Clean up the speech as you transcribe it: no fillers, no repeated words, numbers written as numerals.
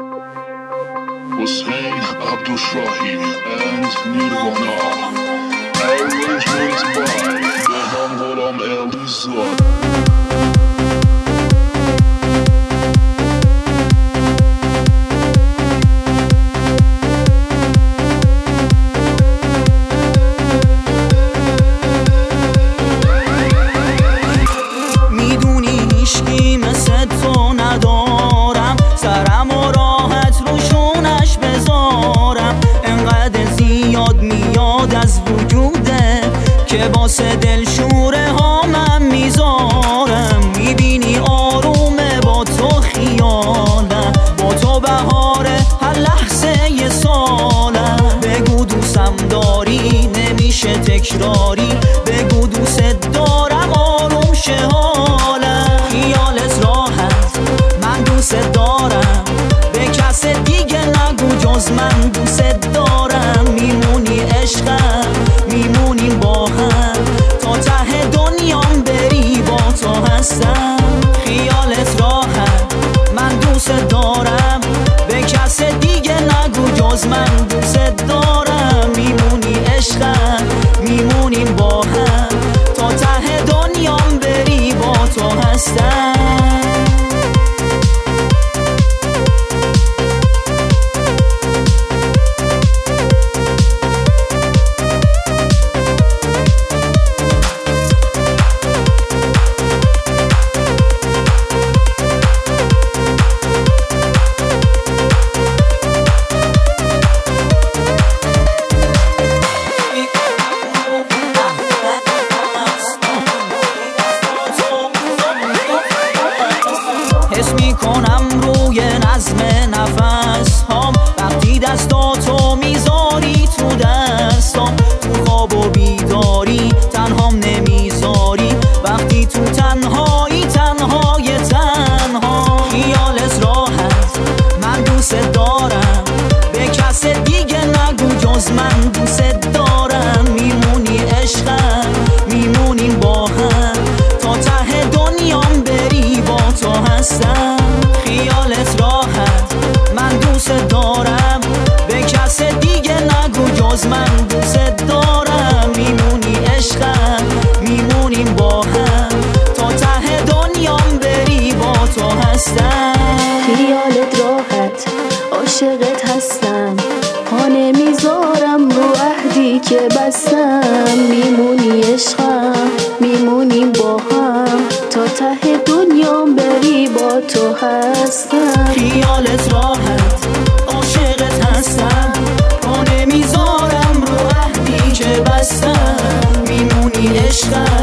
Hussein Abdushahi and Nirvana. Arrangement by Behnam Gholam Elizad. که واسه دلشوره ها من میذارم. میبینی آرومه با تو خیالم، با تو بهاره هر لحظه یه سالم. بگو دوستم داری نمیشه تکراری، بگو دوست دارم آروم شه حالم. خیالت راحت من دوست دارم، به کس دیگه نگو جز من دوست دارم. میمونی عشقم میمونیم با هم، تا ته دنیام بری با تو هستم. خیالت راحت من دوست دارم، به کس دیگه نگو جز من دوست دارم. میمونی عشقم میمونیم با هم، تا ته دنیام بری با تو هستم. حس میکنم روی نظم نفس هام، وقتی دستاتو میذاری تو دستام. تو خواب و بیداری تنهام نمیذاری، وقتی تو تنهایی تنهای تنها. خیالت راحت من دوست دارم، به کس دیگه نگو جز من دوست دارم. میمونی عشقم میمونیم با هم، تا ته دنیام بری با تو هستم. خیالت راحت من دوست دارم، به کس دیگه نگو جز من دوست دارم. میمونی عشقم میمونیم با هم، تا ته دنیام بری با تو هستم. خیالت راحت عاشقت هستم، پا نمیذارم رو عهدی که بستم. میمونی عشقم میمونیم با هم، تا ته دنیام بری با تو هستم. خیالت راحت عاشقت هستم، پا نمیذارم رو عهدی که بستم. میمونی عشقم